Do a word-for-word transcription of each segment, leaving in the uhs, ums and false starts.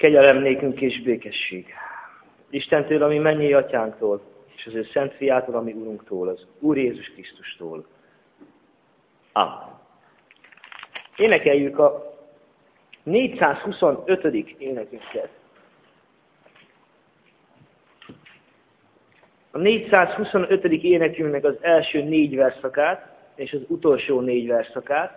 Kegyelem nékünk és békesség Istentől, ami mennyi atyánktól, és az ő szent fiától, ami Urunktól, az Úr Jézus Krisztustól. Amen. Énekeljük a négyszázhuszonötödik énekünket. A négyszázhuszonötödik énekünknek az első négy verszakát, és az utolsó négy verszakát.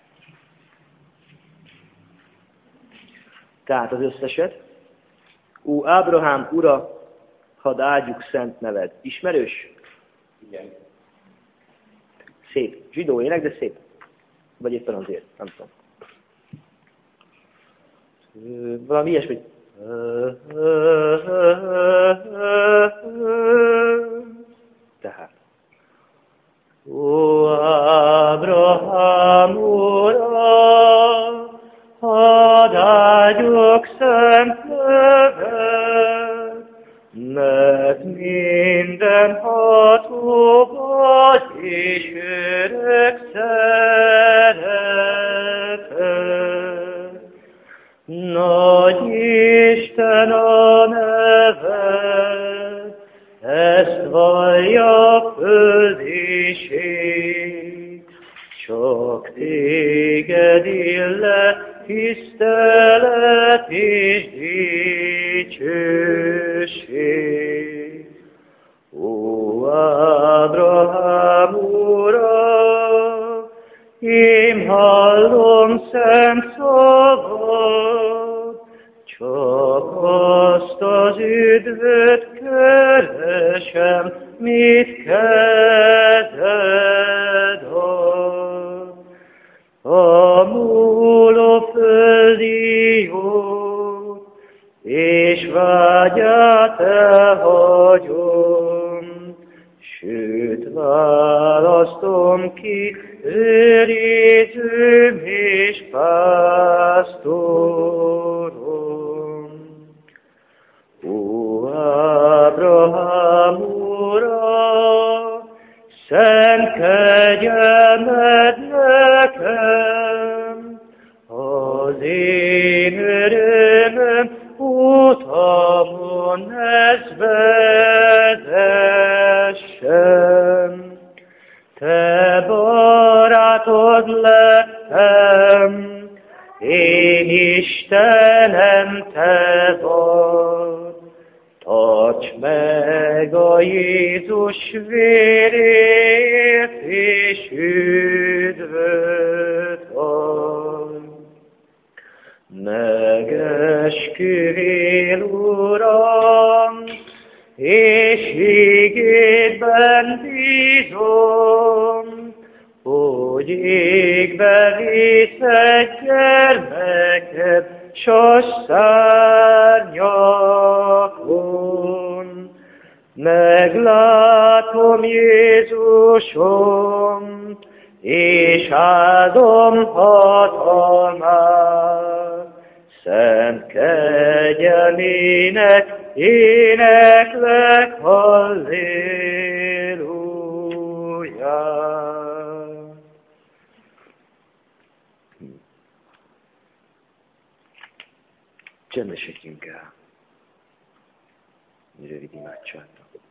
Tehát az összeset. Ó, Ábrahám ura, hadd áldjuk szent neved. Ismerős? Igen. Szép. Zsidó ének, de szép. Vagy éppen azért, nem tudom. Valami ilyesmi. Tehát. Ó, Ábrahám ura, hadd áldjuk szent neved, mert mindenható vagy és örök szeretet. Nagy Isten a neved, ezt vallja földiség, csak téged illet tisztelet és dicsőség. Ó, Ábrahám ura, én hallom szent szavad, csak azt az üdvöt keresem, mit kezed ad. A múló földi jót, és vágyát elhagyom, sőt választom ki őrizőm és pásztorom. Ó, Ábrahám ura, szent kegyelmed nekem, az én örömöm utamon ez vezessen. Te barátod lettem, én Istenem te vagy. Tarts meg a Jézus vérét, és üdvöt adj. Megesküvél, Uram, és ígédben bízom, hogy égbe viszed gyermeked, sas szárnyakon. Meglátom Jézusom, és áldom hatalmát, szent kegyelmének éneklek, halléluja. Csendesedjünk el. Rövid imádságban.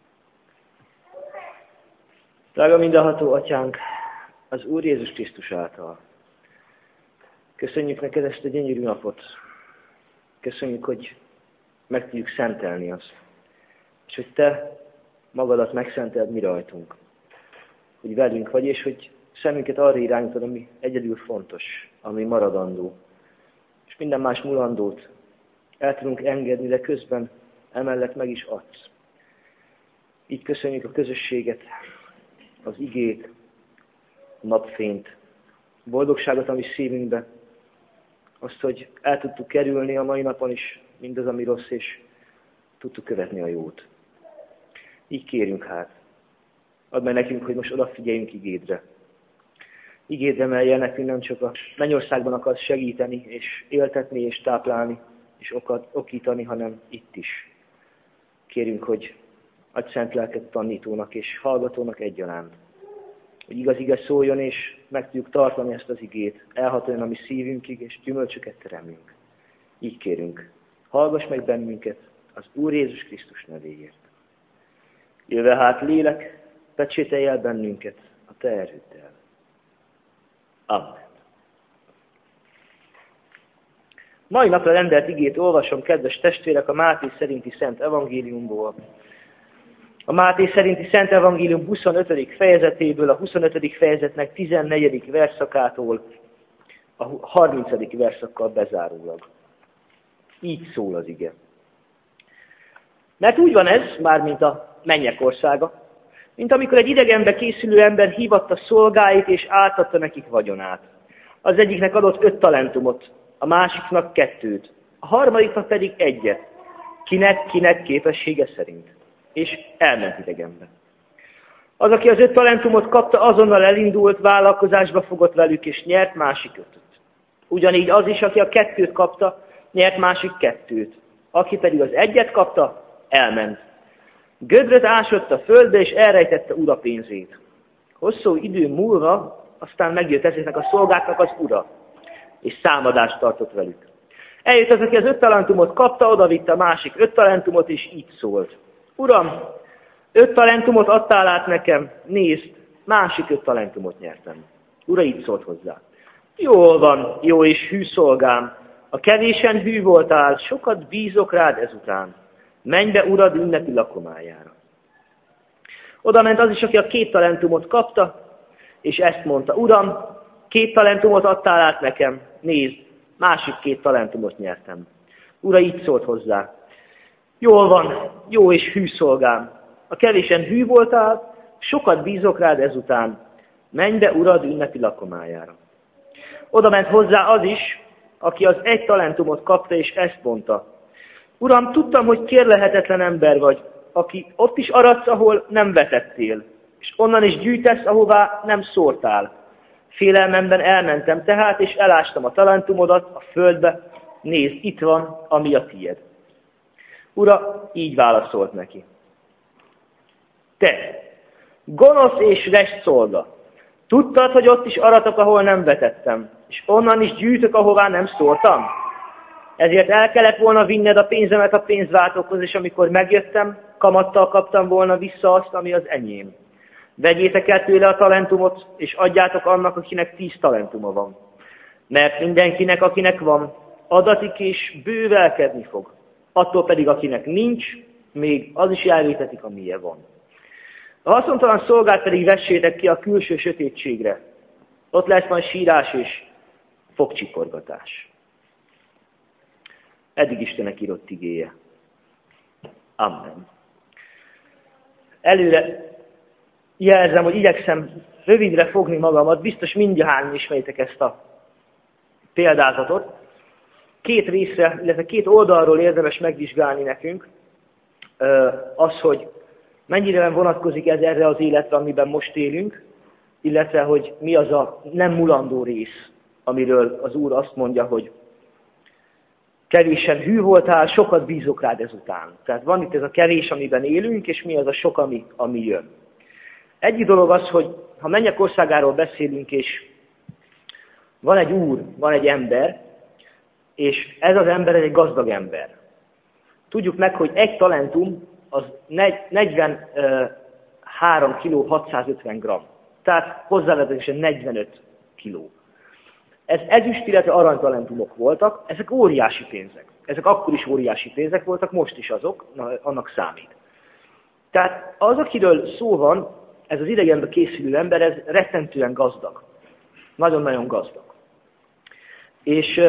Drága mindenható Atyánk, az Úr Jézus Krisztus által. Köszönjük neked ezt a gyönyörű napot. Köszönjük, hogy meg tudjuk szentelni azt. És hogy te magadat megszenteld mi rajtunk. Hogy velünk vagy, és hogy szemünket arra irányítod, ami egyedül fontos, ami maradandó. És minden más mulandót el tudunk engedni, de közben emellett meg is adsz. Így köszönjük a közösséget, az igét, a napfényt, a boldogságot, ami szívünkbe, azt, hogy el tudtuk kerülni a mai napon is mindaz, ami rossz, és tudtuk követni a jót. Így kérünk hát. Add meg nekünk, hogy most odafigyeljünk igédre. Igédre, mellyel nekünk nem csak a mennyországban akarsz segíteni, és éltetni, és táplálni, és okat, okítani, hanem itt is. Kérünk, hogy adj szent lelket tanítónak és hallgatónak egyaránt. Hogy igaz ige szóljon, és meg tudjuk tartani ezt az igét, elhatoljon a mi szívünkig, és gyümölcsöket teremjünk. Így kérünk hallgass meg bennünket az Úr Jézus Krisztus nevéért. Jöve hát lélek, pecsételj el bennünket a te erőddel. Amen. Mai napra rendelt igét olvasom, kedves testvérek, a Máté szerinti Szent Evangéliumból. A Máté szerinti Szent Evangélium huszonötödik fejezetéből, a huszonötödik fejezetnek tizennegyedik verszakától a harmincadik verszakkal bezárólag. Így szól az ige. Mert úgy van ez, mármint a mennyek országa, mint amikor egy idegenbe készülő ember hívatta szolgáit, és átadta nekik vagyonát. Az egyiknek adott öt talentumot, a másiknak kettőt, a harmadiknak pedig egyet, kinek-kinek képessége szerint. És elment idegenbe. Az, aki az öt talentumot kapta, azonnal elindult, vállalkozásba fogott velük, és nyert másik ötöt. Ugyanígy az is, aki a kettőt kapta, nyert másik kettőt. Aki pedig az egyet kapta, elment. Gödröt ásott a földbe, és elrejtette ura pénzét. Hosszú idő múlva aztán megjött ezeknek a szolgáknak az ura, és számadást tartott velük. Eljött az, aki az öt talentumot kapta, odavitte a másik öt talentumot, és így szólt. Uram, öt talentumot adtál át nekem, nézd, másik öt talentumot nyertem. Ura így szólt hozzá. Jól van, jó és hű szolgám, a kevésen hű voltál, sokat bízok rád ezután. Menj be urad ünnepi lakomájára. Oda ment az is, aki a két talentumot kapta, és ezt mondta, Uram, két talentumot adtál át nekem, nézd, másik két talentumot nyertem. Ura így szólt hozzá. Jól van, jó és hű szolgám, a kevésen hű voltál, sokat bízok rád ezután. Menj be urad ünnepi lakomájára. Oda ment hozzá az is, aki az egy talentumot kapta, és ezt mondta. Uram, tudtam, hogy kérlehetetlen ember vagy, aki ott is aradsz, ahol nem vetettél, és onnan is gyűjtesz, ahová nem szórtál. Félelmemben elmentem tehát, és elástam a talentumodat a földbe. Nézd, itt van, ami a tied. Ura így válaszolt neki. Te, gonosz és rest szolga, tudtad, hogy ott is aratok, ahol nem vetettem, és onnan is gyűjtök, ahová nem szórtam? Ezért el kellett volna vinned a pénzemet a pénzváltókhoz, és amikor megjöttem, kamattal kaptam volna vissza azt, ami az enyém. Vegyétek el tőle a talentumot, és adjátok annak, akinek tíz talentuma van. Mert mindenkinek, akinek van, adatik és bővelkedni fog. Attól pedig, akinek nincs, még az is elvétetik, amilyen van. A haszontalan szolgát pedig vessétek ki a külső sötétségre. Ott lesz majd sírás és fogcsikorgatás. Eddig Istenek írott igéje. Amen. Előre jelzem, hogy igyekszem rövidre fogni magamat, biztos mindjárt ismeritek ezt a példázatot. Két részre, illetve két oldalról érdemes megvizsgálni nekünk az, hogy mennyire vonatkozik ez erre az életre, amiben most élünk, illetve hogy mi az a nem mulandó rész, amiről az Úr azt mondja, hogy kevésen hű voltál, sokat bízok rád ezután. Tehát van itt ez a kevés, amiben élünk, és mi az a sok, ami, ami jön. Egyik dolog az, hogy ha mennyek országáról beszélünk, és van egy úr, van egy ember, és ez az ember egy gazdag ember. Tudjuk meg, hogy egy talentum az negyvenhárom kiló hatszázötven gramm. Tehát hozzávetősen negyvenöt kiló. Ez ezüst, illetve aranytalentumok voltak, ezek óriási pénzek. Ezek akkor is óriási pénzek voltak, most is azok, na, annak számít. Tehát az, akiről szó van, ez az idegenbe készülő ember, ez rettentően gazdag. Nagyon-nagyon gazdag. És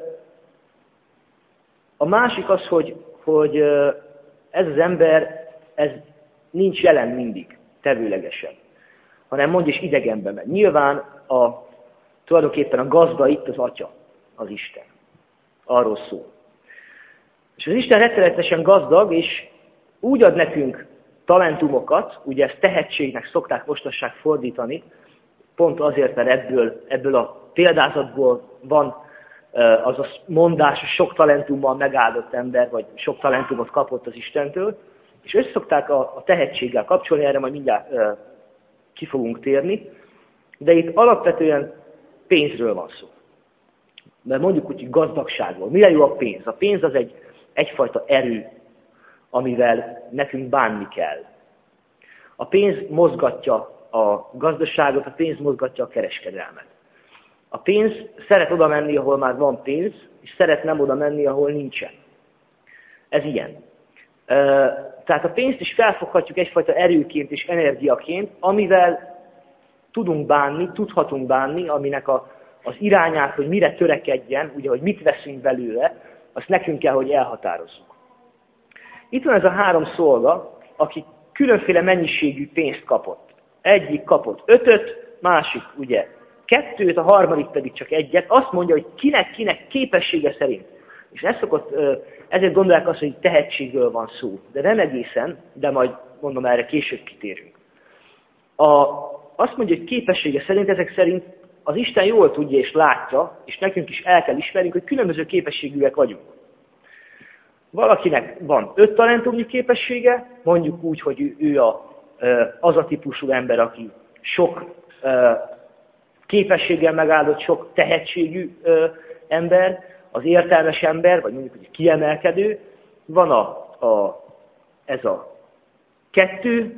a másik az, hogy, hogy ez az ember, ez nincs jelen mindig, tevőlegesen, hanem mondja is idegenbe megy. Nyilván a tulajdonképpen a gazda itt az Atya, az Isten. Arról szól. És az Isten rettenetesen gazdag, és úgy ad nekünk talentumokat, ugye ezt tehetségnek szokták mostanság fordítani, pont azért, mert ebből, ebből a példázatból van az a mondás, hogy sok talentummal megáldott ember, vagy sok talentumot kapott az Istentől, és összeszokták a, a tehetséggel kapcsolni, erre majd mindjárt ki fogunk térni, de itt alapvetően pénzről van szó. Mert mondjuk úgy, hogy gazdagságról. Mire jó a pénz? A pénz az egy, egyfajta erő, amivel nekünk bánni kell. A pénz mozgatja a gazdaságot, a pénz mozgatja a kereskedelmet. A pénz szeret oda menni, ahol már van pénz, és szeret nem oda menni, ahol nincsen. Ez ilyen. Tehát a pénzt is felfoghatjuk egyfajta erőként és energiaként, amivel tudunk bánni, tudhatunk bánni, aminek a, az irányát, hogy mire törekedjen, ugye, hogy mit veszünk belőle, azt nekünk kell, hogy elhatározzuk. Itt van ez a három szolga, aki különféle mennyiségű pénzt kapott. Egyik kapott ötöt, másik ugye kettőt, a harmadik pedig csak egyet. Azt mondja, hogy kinek-kinek képessége szerint. És ez szokott, ezért gondolják azt, hogy tehetségről van szó. De nem egészen, de majd mondom, erre később kitérünk. A, azt mondja, hogy képessége szerint, ezek szerint az Isten jól tudja és látja, és nekünk is el kell ismernünk, hogy különböző képességűek vagyunk. Valakinek van öt talentumnyi képessége, mondjuk úgy, hogy ő, ő a, az a típusú ember, aki sok képességgel megáldott, sok tehetségű ember, az értelmes ember, vagy mondjuk hogy kiemelkedő. Van a, a, ez a kettő,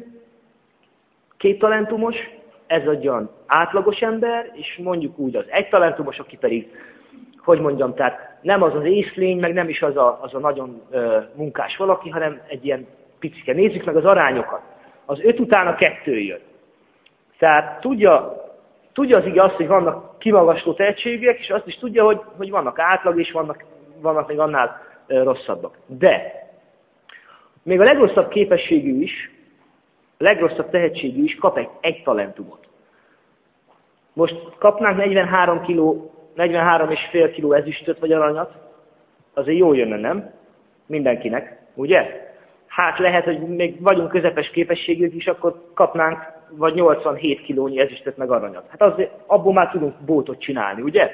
két talentumos, ez egy olyan átlagos ember, és mondjuk úgy az egy talentumos, aki pedig, hogy mondjam, tehát nem az az észlény, meg nem is az a, az a nagyon ö, munkás valaki, hanem egy ilyen picike. Nézzük meg az arányokat. Az öt után a kettő jön. Tehát tudja, tudja az ige azt, hogy vannak kimagasló tehetségűek, és azt is tudja, hogy, hogy vannak átlag, és vannak, vannak még annál ö, rosszabbak. De még a legrosszabb képességű is, a legrosszabb tehetségű is kap egy, egy talentumot. Most kapnánk negyvenhárom kiló, negyvenhárom és fél kiló ezüstöt vagy aranyat, azért jó jönne, nem? Mindenkinek, ugye? Hát lehet, hogy még vagyunk közepes képességűek is, akkor kapnánk vagy nyolcvanhét kilónyi ezüstöt meg aranyat. Hát azért abból már tudunk bótot csinálni, ugye?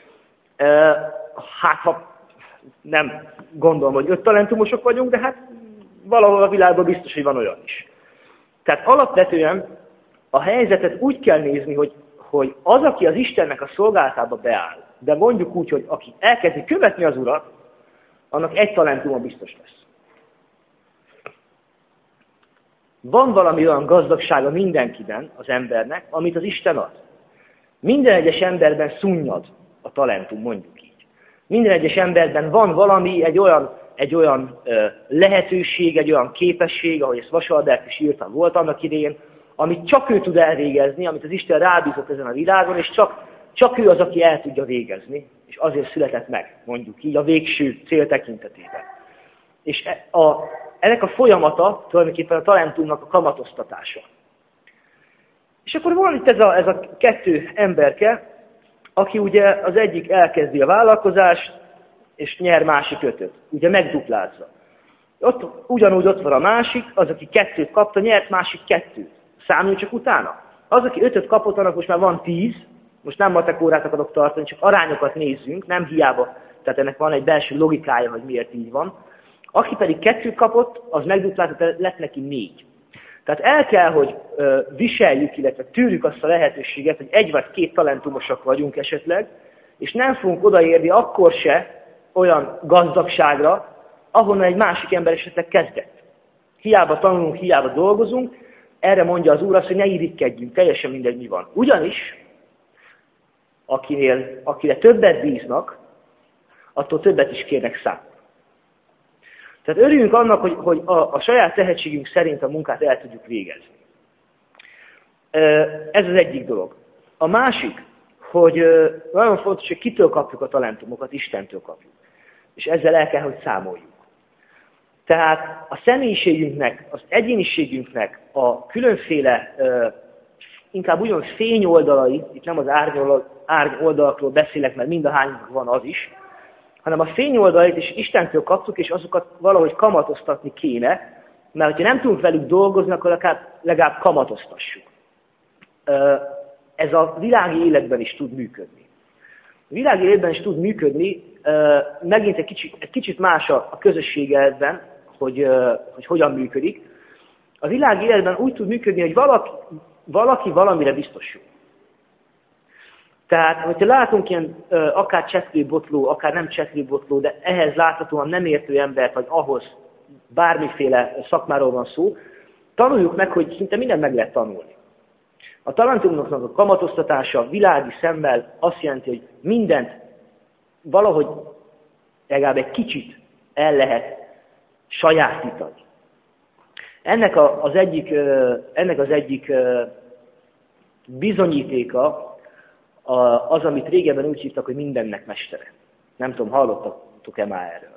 Hát ha nem gondolom, hogy öt talentumosok vagyunk, de hát valahol a világban biztos, hogy van olyan is. Tehát alapvetően a helyzetet úgy kell nézni, hogy, hogy az, aki az Istennek a szolgálatába beáll, de mondjuk úgy, hogy aki elkezdi követni az Urat, annak egy talentuma biztos lesz. Van valami olyan gazdagsága mindenkiben, az embernek, amit az Isten ad. Minden egyes emberben szunnyad a talentum, mondjuk így. Minden egyes emberben van valami, egy olyan, egy olyan ö, lehetőség, egy olyan képesség, ahogy ezt Vasalbert is írtam, volt annak idején, amit csak ő tud elvégezni, amit az Isten rábízott ezen a világon, és csak, csak ő az, aki el tudja végezni, és azért született meg, mondjuk így, a végső cél tekintetében. És a, ennek a folyamata tulajdonképpen a talentumnak a kamatoztatása. És akkor van itt ez a, ez a kettő emberke, aki ugye az egyik elkezdi a vállalkozást, és nyer másik ötöt, ugye megduplázza. Ott, ugyanúgy ott van a másik, az, aki kettőt kapta, nyert másik kettőt. Számolj csak utána. Az, aki ötöt kapott, annak most már van tíz, most nem matek órát akarok tartani, csak arányokat nézzünk, nem hiába, tehát ennek van egy belső logikája, hogy miért így van. Aki pedig kettőt kapott, az megduplázta, lett neki négy. Tehát el kell, hogy ö, viseljük, illetve tűrjük azt a lehetőséget, hogy egy vagy két talentumosak vagyunk esetleg, és nem fogunk odaérni akkor se olyan gazdagságra, ahonnan egy másik ember esetleg kezdett. Hiába tanulunk, hiába dolgozunk, erre mondja az Úr azt, hogy ne irigykedjünk, teljesen mindegy mi van. Ugyanis, akinél, akire többet bíznak, attól többet is kérnek számon. Tehát örüljünk annak, hogy, hogy a, a saját tehetségünk szerint a munkát el tudjuk végezni. Ez az egyik dolog. A másik, hogy nagyon fontos, hogy kitől kapjuk a talentumokat, Istentől kapjuk. És ezzel el kell, hogy számoljunk. Tehát a személyiségünknek, az egyéniségünknek a különféle, inkább úgymond fényoldalai, itt nem az árnyoldalakról beszélek, mert mind a hányunk van az is, hanem a fényoldalait is Istentől kaptuk, és azokat valahogy kamatoztatni kéne, mert ha nem tudunk velük dolgozni, akkor legalább, legalább kamatoztassuk. Ez a világi életben is tud működni. A világi életben is tud működni, megint egy kicsit, egy kicsit más a közössége ebben, hogy, hogy hogyan működik. A világi életben úgy tud működni, hogy valaki, valaki valamire biztos jó. Tehát, hogyha látunk ilyen akár csetlőbotló, akár nem csetlőbotló, de ehhez láthatóan nem értő embert, vagy ahhoz bármiféle szakmáról van szó, tanuljuk meg, hogy szinte mindent meg lehet tanulni. A talentumoknak a kamatoztatása világi szemmel azt jelenti, hogy mindent valahogy legalább egy kicsit el lehet sajátítani. Ennek az egyik, ennek az egyik bizonyítéka az, amit régebben úgy hívtak, hogy mindennek mestere. Nem tudom, hallottatok-e már erről.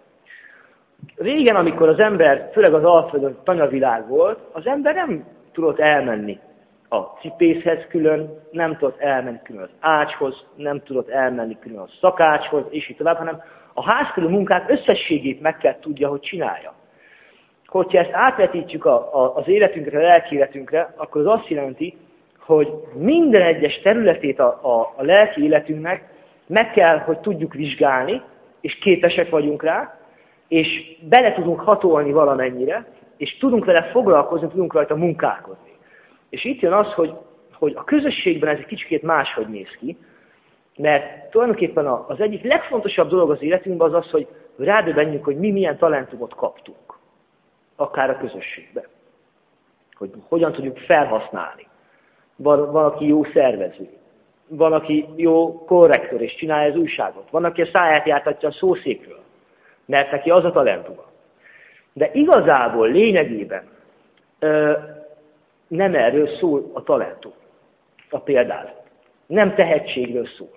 Régen, amikor az ember, főleg az Alföldön tanyavilág volt, az ember nem tudott elmenni a cipészhez külön, nem tudott elmenni külön az ácshoz, nem tudott elmenni külön a szakácshoz, és így tovább, hanem a házkörű munkák összességét meg kell tudja, hogy csinálja. Hogyha ezt átvetítjük a, a, az életünkre, a lelki életünkre, akkor az azt jelenti, hogy minden egyes területét a, a, a lelki életünknek meg kell, hogy tudjuk vizsgálni, és képesek vagyunk rá, és bele tudunk hatolni valamennyire, és tudunk vele foglalkozni, tudunk rajta munkálkodni. És itt jön az, hogy, hogy a közösségben ez egy kicsikét máshogy néz ki, mert tulajdonképpen az egyik legfontosabb dolog az életünkben az az, hogy rádöbbenjünk, hogy mi milyen talentumot kaptunk, akár a közösségben. Hogy hogyan tudjuk felhasználni. Van, van, aki jó szervező, van, aki jó korrektor és csinálja az újságot, van, aki a száját jártatja a szószékről, mert neki az a talentuma. De igazából, lényegében ö, nem erről szól a talentum, a példázat. Nem tehetségről szól.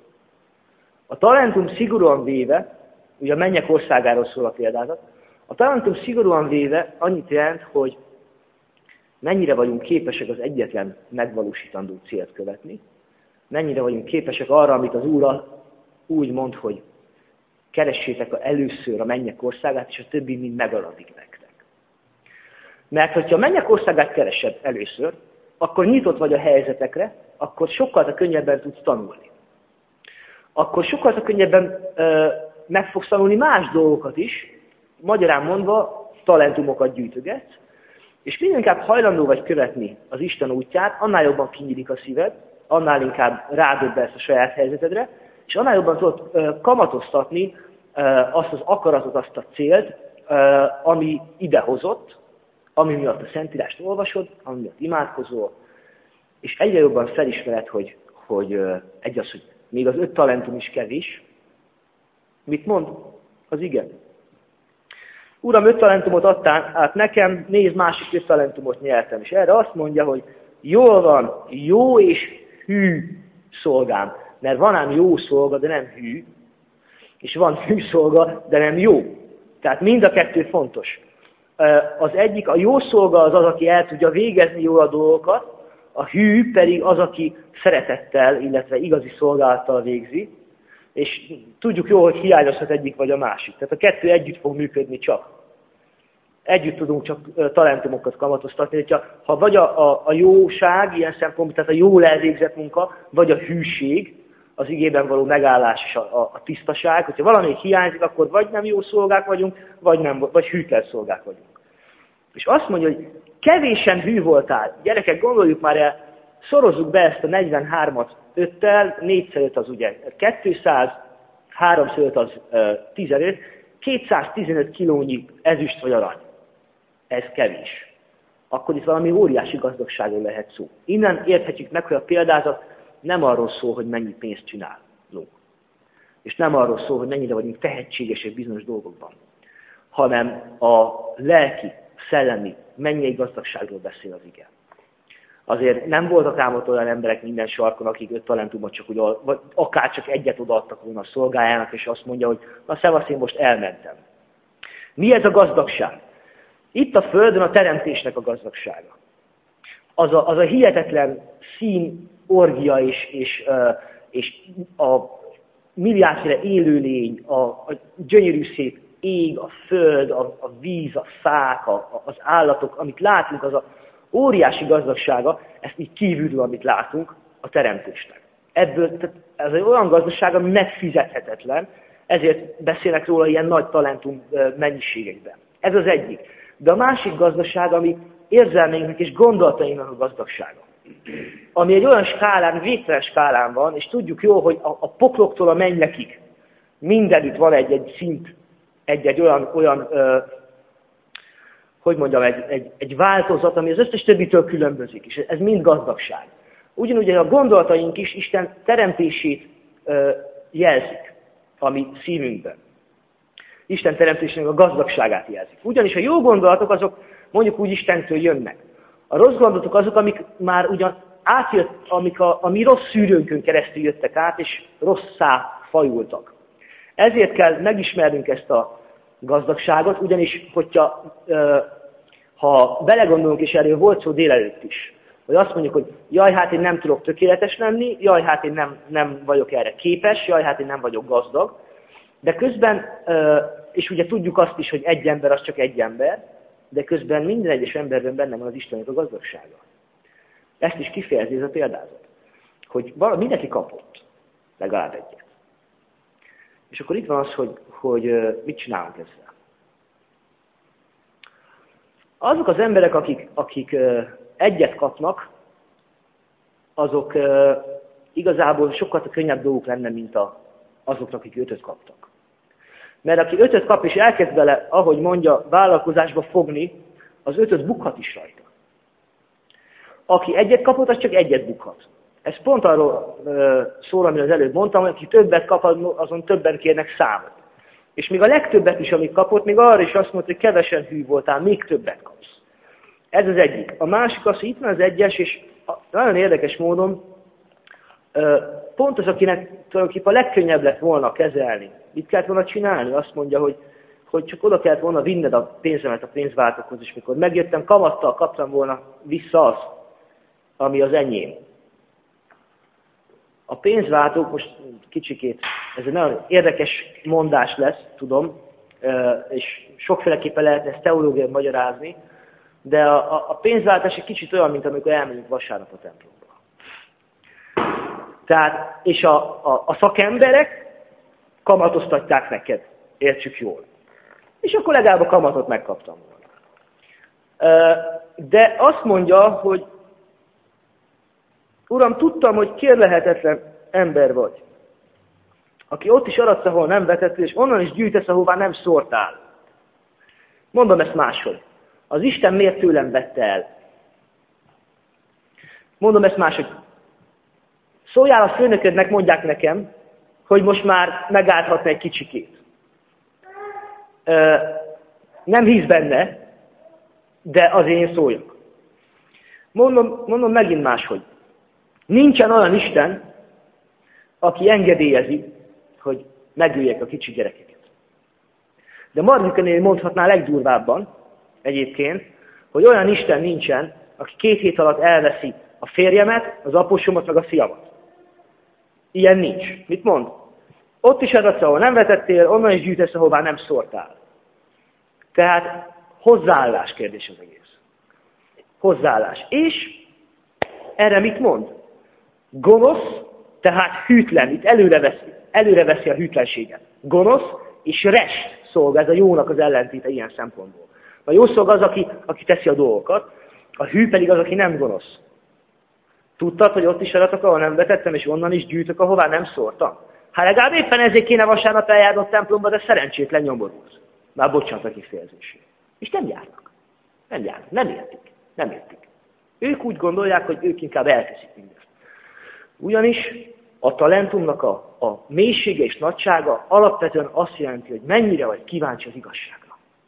A talentum szigorúan véve, ugye a mennyek országáról szól a példázat, a talentum szigorúan véve annyit jelent, hogy mennyire vagyunk képesek az egyetlen megvalósítandó célt követni, mennyire vagyunk képesek arra, amit az Úr úgy mond, hogy keressétek először a mennyek országát, és a többi mind megadatik nektek. Mert hogyha a mennyek országát keresed először, akkor nyitott vagy a helyzetekre, akkor sokkal könnyebben tudsz tanulni. Akkor sokkal könnyebben ö, meg fogsz tanulni más dolgokat is, magyarán mondva talentumokat gyűjtögetsz, és minél inkább hajlandó vagy követni az Isten útját, annál jobban kinyílik a szíved, annál inkább rádöbbensz a saját helyzetedre, és annál jobban tudod ö, kamatoztatni ö, azt az akaratot, azt a célt, ö, ami idehozott, ami miatt a Szentírást olvasod, ami miatt imádkozol, és egyre jobban felismered, hogy, hogy ö, egy az, hogy még az öt talentum is kevés. Mit mond? Az igen. Uram, öt talentumot adtál át nekem, nézd, másik öt talentumot nyertem. És erre azt mondja, hogy jól van, jó és hű szolgám. Mert van ám jó szolga, de nem hű. És van hű szolga, de nem jó. Tehát mind a kettő fontos. Az egyik, a jó szolga az az, aki el tudja végezni jól a dolgokat, a hű pedig az, aki szeretettel, illetve igazi szolgálattal végzi, és tudjuk jól, hogy hiányozhat egyik vagy a másik. Tehát a kettő együtt fog működni csak. Együtt tudunk csak talentumokat kamatoztatni. Hogyha, ha vagy a, a, a jóság, ilyen szempontból, tehát a jól elvégzett munka, vagy a hűség, az igében való megállás és a, a, a tisztaság, hogyha valami hiányzik, akkor vagy nem jó szolgák vagyunk, vagy, nem, vagy hűtlen szolgák vagyunk. És azt mondja, hogy kevésen hű voltál. Gyerekek, gondoljuk már el, szorozzuk be ezt a negyvenhármat öttel, négyszer öt az ugye kétszáz, háromszor öt az uh, tizenöt, kétszáztizenöt kilónyi ezüst vagy arany. Ez kevés. Akkor itt valami óriási gazdagságról lehet szó. Innen érthetjük meg, hogy a példázat nem arról szól, hogy mennyi pénzt csinálunk. És nem arról szól, hogy mennyire vagyunk tehetségesek bizonyos dolgokban. Hanem a lelki, szellemi, mennyei gazdagságról beszél az ige. Azért nem voltak ám ott olyan emberek minden sarkon, akik öt talentumot csak úgy, vagy akár csak egyet odaadtak volna a szolgájának, és azt mondja, hogy na szevasz, én most elmentem. Mi ez a gazdagság? Itt a Földön a teremtésnek a gazdagsága. Az a, az a hihetetlen szín, orgia és, és, és a milliárdféle élőlény, a, a gyönyörű szép ég, a föld, a, a víz, a fák, a, az állatok, amit látunk, az a óriási gazdagsága, ezt így kívülről, amit látunk, a teremtésnek. Ebből, tehát ez egy olyan gazdagság, ami megfizethetetlen, ezért beszélnek róla ilyen nagy talentum mennyiségekben. Ez az egyik. De a másik gazdaság, ami érzelmeinknek és gondolatainknak a gazdagsága. ami egy olyan skálán, végtelen skálán van, és tudjuk jól, hogy a, a pokloktól a mennykig mindenütt van egy-egy szint, egy-egy olyan, olyan ö, hogy mondjam, egy, egy, egy változat, ami az összes többitől különbözik, és ez mind gazdagság. Ugyanúgy a gondolataink is Isten teremtését ö, jelzik a mi szívünkben. Isten teremtésének a gazdagságát jelzik. Ugyanis a jó gondolatok azok mondjuk úgy Istentől jönnek. A rossz gondolatok azok, amik már ugyan átjött, amik a, a mi rossz szűrőnkön keresztül jöttek át, és rosszá fajultak. Ezért kell megismernünk ezt a gazdagságot, ugyanis, hogyha ö, ha belegondolunk, és erről volt szó délelőtt is, hogy azt mondjuk, hogy jaj, hát én nem tudok tökéletes lenni, jaj, hát én nem, nem vagyok erre képes, jaj, hát én nem vagyok gazdag, de közben, és ugye tudjuk azt is, hogy egy ember az csak egy ember, de közben minden egyes emberben benne van az Istennek a gazdagsága. Ezt is kifejezi ez a példázat, hogy mindenki kapott legalább egyet. És akkor itt van az, hogy, hogy mit csinálunk ezzel. Azok az emberek, akik, akik egyet kapnak, azok igazából sokkal könnyebb dolgok lenne, mint a, azoknak, akik ötöt kaptak. Mert aki ötöt kap, és elkezd vele, ahogy mondja, vállalkozásba fogni, az ötöt bukhat is rajta. Aki egyet kapott, az csak egyet bukhat. Ez pont arról uh, szól, amit az előbb mondtam, hogy aki többet kap, azon többen kérnek számot. És még a legtöbbet is, amit kapott, még arra is azt mondta, hogy kevesen hű voltál, még többet kapsz. Ez az egyik. A másik az, hogy itt van az egyes, és nagyon érdekes módon uh, pont az, akinek tulajdonképpen a legkönnyebb lett volna kezelni. Mit kellett volna csinálni? Azt mondja, hogy, hogy csak oda kellett volna vinned a pénzemet a pénzváltókhoz, és mikor megjöttem, kamattal kaptam volna vissza azt, ami az enyém. A pénzváltók, most kicsikét, ez egy nagyon érdekes mondás lesz, tudom, és sokféleképpen lehetne ezt teológiai magyarázni, de a, a, a pénzváltás egy kicsit olyan, mint amikor elmegyünk vasárnap a templomba. Tehát, és a, a, a szakemberek kamatoztatják neked, értsük jól. És akkor legalább a kamatot megkaptam volna. De azt mondja, hogy Uram, tudtam, hogy kérlehetetlen ember vagy, aki ott is aradsz, ahol nem vetettél, és onnan is gyűjtesz, ahová nem szórtál. Mondom ezt máshogy. Az Isten miért tőlem vette el? Mondom ezt máshogy. Szóljál a főnöködnek, mondják nekem, hogy most már megállhatna egy kicsikét. Ö, nem hisz benne, de azért én szóljak. Mondom, mondom megint máshogy. Nincsen olyan Isten, aki engedélyezi, hogy megöljek a kicsi gyerekeket. De Margitkenél mondhatná legdurvábban, egyébként, hogy olyan Isten nincsen, aki két hét alatt elveszi a férjemet, az apusomat, meg a fiamat. Ilyen nincs. Mit mond? Ott is adatsz, ahol nem vetettél, onnan is gyűjtesz, ahová nem szórtál. Tehát hozzáállás kérdés az egész. Hozzáállás. És erre mit mond? Gonosz, tehát hűtlen. Itt előreveszi, előreveszi a hűtlenséget. Gonosz és rest szolga, ez a jónak az ellentéte ilyen szempontból. A jó szolga az, aki, aki teszi a dolgokat, a hű pedig az, aki nem gonosz. Tudtad, hogy ott is adatok, ahol nem vetettem, és onnan is gyűjtök, ahová nem szórtam? Hát legalább éppen ezért kéne vasárnap eljárni a templomba, de szerencsétlen nyomorulsz. Már bocsánat a kifejezését. És nem járnak. Nem járnak. Nem értik. Nem értik. Ők úgy gondolják, hogy ők inkább elteszik mindezt. Ugyanis a talentumnak a, a mélysége és nagysága alapvetően azt jelenti, hogy mennyire vagy kíváncsi az igazságra.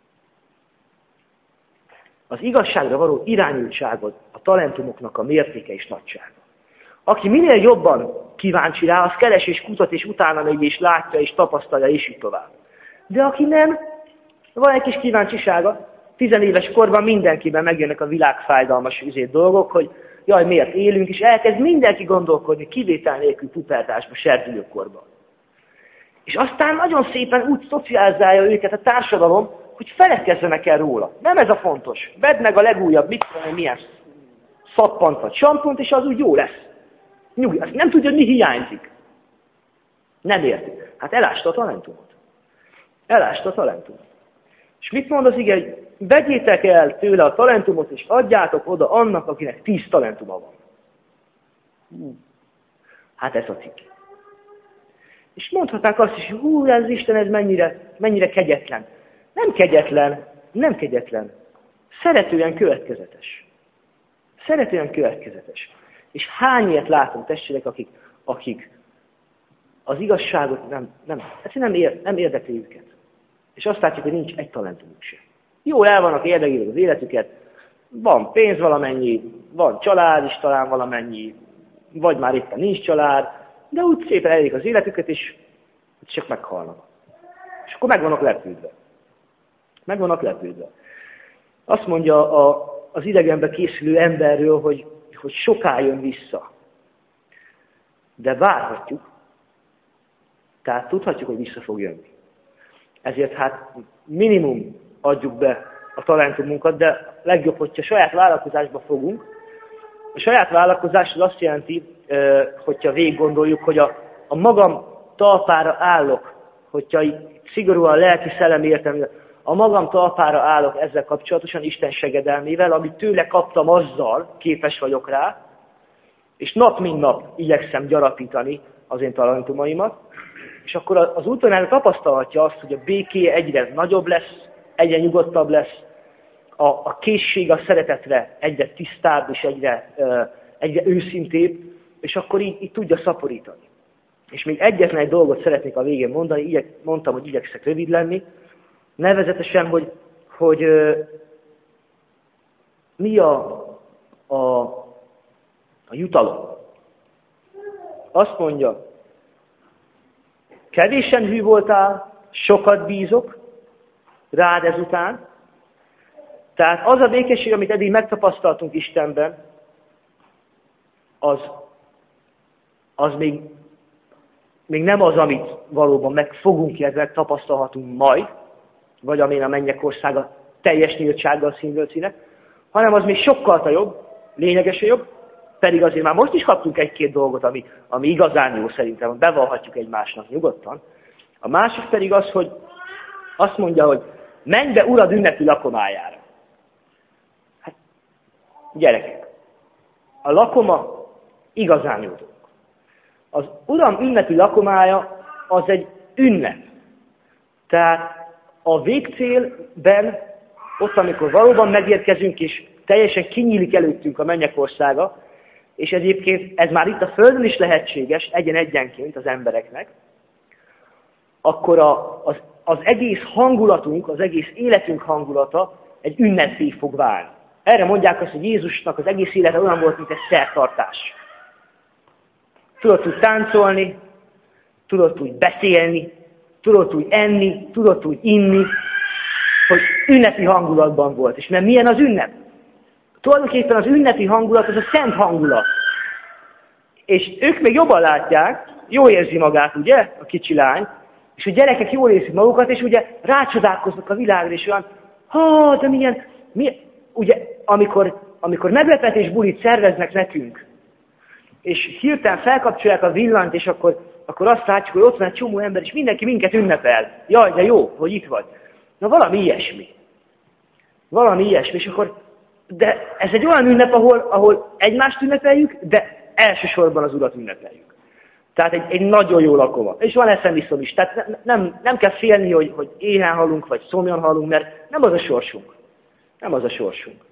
Az igazságra való irányultságod a talentumoknak a mértéke és nagysága. Aki minél jobban kíváncsi rá, az keres és kutat, és utána megy, és látja, és tapasztalja, és így tovább. De aki nem, van egy kis kíváncsisága, tizenéves korban mindenkiben megjönnek a világfájdalmas üzét dolgok, hogy jaj, miért élünk, és elkezd mindenki gondolkodni, kivétel nélkül pubertásba, serdülőkorban. És aztán nagyon szépen úgy szocializálja őket a társadalom, hogy feledkezzenek el róla. Nem ez a fontos. Vedd meg a legújabb, mit tudom, milyen szappant vagy sampont, és az úgy jó lesz. Nyugi, azt nem tudja, hogy mi hiányzik. Nem érti. Hát elásta a talentumot. Elásta a talentumot. És mit mond az ige, hogy vegyétek el tőle a talentumot, és adjátok oda annak, akinek tíz talentuma van. Hú, hát ez a cikk. És mondhatnánk azt is, hogy hú, ez Isten, ez mennyire, mennyire kegyetlen. Nem kegyetlen, nem kegyetlen. Szeretően következetes. Szeretően következetes. És hány ilyet látom, testvérek, akik, akik az igazságot nem, nem, nem, ér, nem érdekli őket. És azt látjuk, hogy nincs egy talentumuk sem. Jól el vannak érdeklik az életüket, van pénz valamennyi, van család is talán valamennyi, vagy már éppen nincs család, de úgy szépen elérik az életüket, és csak meghalnak. És akkor meg vannak lepődve. Meg vannak lepődve. Azt mondja a, az idegenbe készülő emberről, hogy, hogy soká jön vissza. De várhatjuk, tehát tudhatjuk, hogy vissza fog jönni. Ezért hát minimum adjuk be a talentumunkat, de legjobb, hogyha saját vállalkozásba fogunk. A saját vállalkozás az azt jelenti, hogyha végig gondoljuk, hogy a, a magam talpára állok, hogyha szigorúan lelki szellemi értelmében, a magam talpára állok ezzel kapcsolatosan Isten segedelmével, amit tőle kaptam, azzal képes vagyok rá, és nap mint nap igyekszem gyarapítani az én talentumaimat, és akkor az úton el tapasztalhatja azt, hogy a békéje egyre nagyobb lesz, egyre nyugodtabb lesz, a, a készség a szeretetre egyre tisztább és egyre, uh, egyre őszintébb, és akkor így, így tudja szaporítani. És még egyetlen egy dolgot szeretnék a végén mondani, igyek, mondtam, hogy igyekszek rövid lenni, nevezetesen, hogy, hogy uh, mi a, a, a jutalom. Azt mondja, kevésen hű voltál, sokat bízok rád ezután. Tehát az a békesség, amit eddig megtapasztaltunk Istenben, az, az még, még nem az, amit valóban meg fogunk, illetve tapasztalhatunk majd, vagy amin a mennyek országa teljes nyíltsággal színvölcinek, hanem az még sokkal jobb, lényegesen jobb, pedig azért már most is kaptunk egy-két dolgot, ami, ami igazán jó szerintem, bevallhatjuk egymásnak nyugodtan. A másik pedig az, hogy azt mondja, hogy menj be Urad ünnepi lakomájára. Hát, gyerekek, a lakoma igazán jó dolog. Az Uram ünnepi lakomája az egy ünnep. Tehát a végcélben, ott, amikor valóban megérkezünk, és teljesen kinyílik előttünk a mennyek országa, és egyébként ez már itt a Földön is lehetséges, egyen-egyenként az embereknek, akkor a, az, az egész hangulatunk, az egész életünk hangulata egy ünnepé fog válni. Erre mondják azt, hogy Jézusnak az egész élete olyan volt, mint egy szertartás. Tudott úgy táncolni, tudott úgy beszélni, tudott úgy enni, tudott úgy inni, hogy ünnepi hangulatban volt. És mert milyen az ünnep? Tulajdonképpen az ünnepi hangulat, az a szent hangulat. És ők még jobban látják, jól érzi magát, ugye, a kicsi lány, és a gyerekek jól érzik magukat, és ugye rácsodálkoznak a világra, és olyan, ha, de milyen, milyen, ugye, amikor, amikor meglepetés bulit szerveznek nekünk, és hirtelen felkapcsolják a villanyt, és akkor, akkor azt látjuk, hogy ott van egy csomó ember, és mindenki minket ünnepel. Jaj, de jó, hogy itt vagy. Na valami ilyesmi. Valami ilyesmi, és akkor, de ez egy olyan ünnep, ahol, ahol egymást ünnepeljük, de elsősorban az Urat ünnepeljük. Tehát egy, egy nagyon jó lakoma. És van eszem-iszom is. Tehát ne, nem, nem kell félni, hogy, hogy éhen halunk, vagy szomjan halunk, mert nem az a sorsunk. Nem az a sorsunk.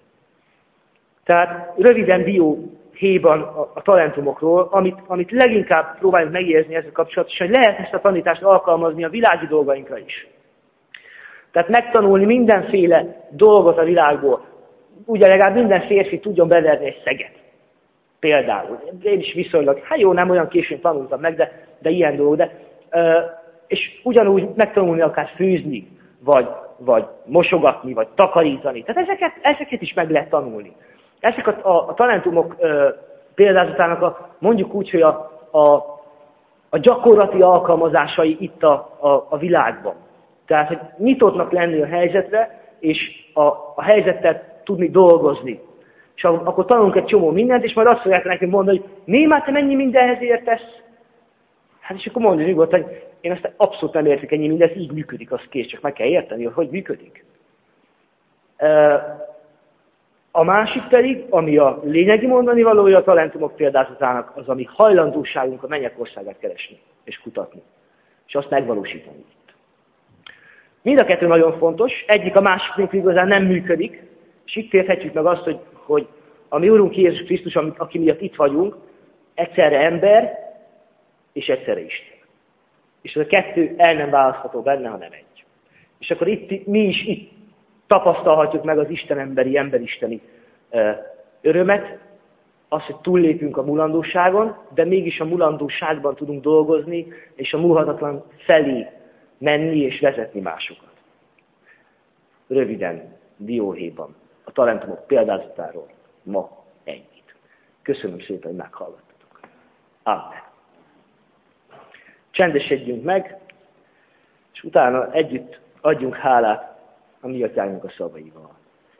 Tehát röviden dióhéjban a, a talentumokról, amit, amit leginkább próbáljuk megérzni ezzel kapcsolatosan, hogy lehet ezt a tanítást alkalmazni a világi dolgainkra is. Tehát megtanulni mindenféle dolgot a világból. Ugye legalább minden férfi tudjon beverni egy szeget. Például. Én is viszonylag, hát jó, nem olyan későn tanultam meg, de, de ilyen dolog. De, ö, és ugyanúgy megtanulni akár főzni, vagy, vagy mosogatni, vagy takarítani. Tehát ezeket, ezeket is meg lehet tanulni. Ezek a, a, a talentumok ö, példázatának a, mondjuk úgy, hogy a, a, a gyakorlati alkalmazásai itt a, a, a világban. Tehát, hogy nyitottnak lenni a helyzetre, és a, a helyzettel tudni dolgozni. És akkor tanulunk egy csomó mindent, és majd azt fogják nekünk mondani, hogy Némát, te mennyi mindenhez értesz? Hát és akkor mondja nyugodtan, hogy én azt abszolút nem értek ennyi mindent, így működik, az kész, csak meg kell érteni, hogy hogy működik. A, A másik pedig, ami a lényegi mondani valója a talentumok példázatának, az, ami hajlandóságunk a mennyek országát keresni és kutatni, és azt megvalósítani itt. Mind a kettő nagyon fontos, egyik a másik nélkül igazán nem működik, és itt érthetjük meg azt, hogy, hogy a mi Urunk Jézus Krisztus, aki miatt itt vagyunk, egyszerre ember, és egyszerre Isten. És ez a kettő el nem választható benne, hanem egy. És akkor itt, mi is itt tapasztalhatjuk meg az istenemberi, emberisteni örömet, azt, hogy túllépünk a mulandóságon, de mégis a mulandóságban tudunk dolgozni, és a múlhatatlan felé menni és vezetni másokat. Röviden, dióhéjban, a talentumok példázatáról ma ennyit. Köszönöm szépen, hogy meghallgattatok. Amen. Csendesedjünk meg, és utána együtt adjunk hálát a mi atyánknak a szavaival.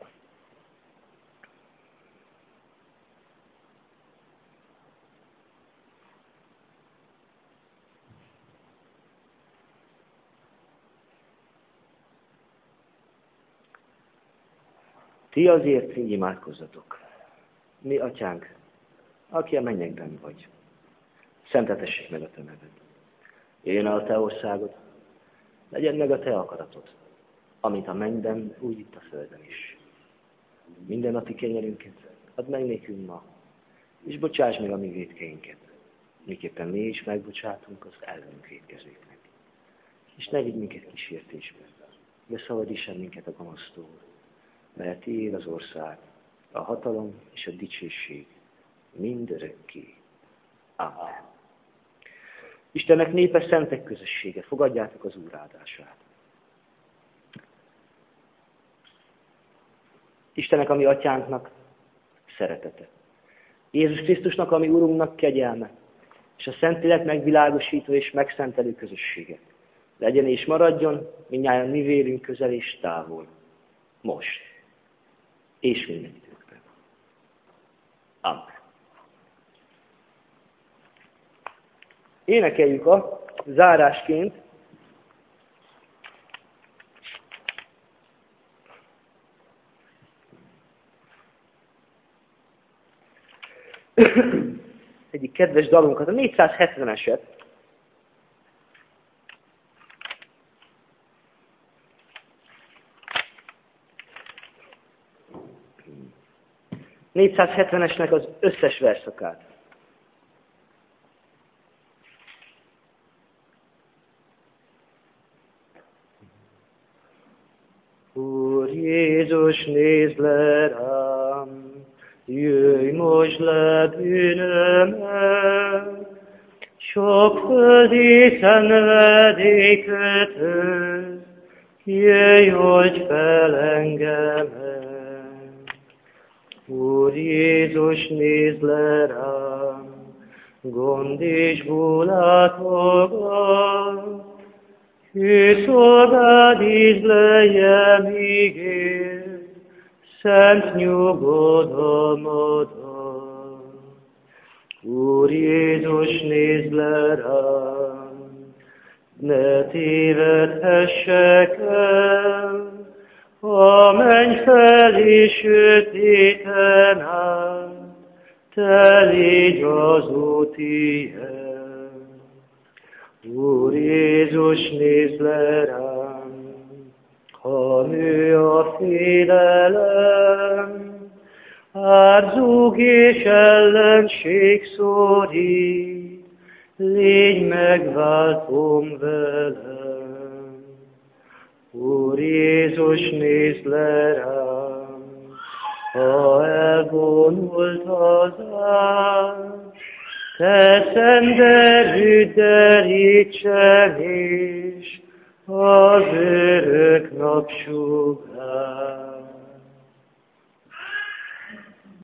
Ti azért így imádkozzatok. Mi atyánk, aki a mennyekben vagy. Szenteltessék meg a te neved. Jöjjön el a te országod, legyen meg a te akaratod, amit a mennyben, úgy itt a földön is. Minden napi kenyerünket add meg nékünk ma, és bocsáss meg a mi vétkeinket, miképpen mi is megbocsátunk az ellenünk vétkezőknek. És ne vigy minket kísértésbe, de szabadíts el minket a gonosztól, mert tiéd az ország, a hatalom és a dicsőség mindörökké. Amen. Istennek népe szentek közössége, fogadjátok az Úr áldását. Istennek, a mi atyánknak szeretete. Jézus Krisztusnak, a mi Urunknak kegyelme, és a Szentlélek megvilágosító és megszentelő közössége. Legyen és maradjon mindnyájan mi vélünk közel és távol. Most. És minden időkben. Amen. Énekeljük a zárásként egyik kedves dalunkat, a négyszázhetveneset. négyszázhetvenesnek az összes verszakát. Úr Jézus, nézd le rám, jöjj most le bűnömet, sok földi szenvedélykötő, jöjj, oldj fel engemet. Úr Jézus, nézd le rám, gond és búlátogat, hű szolgád ízlelje míg él, szent nyugodalmadat. Úr Jézus, nézd le rám, ne tévedhessek el, a menny felé sötéten áll, te légy az út ilyen. Úr Jézus, nézd le rám, ha nő a félelem, árzók és ellenség szorít, légy megváltom velem. Úr Jézus, nézd le rám, ha elvonult az ágy, te szent erőd derítsen és az örök napsugár.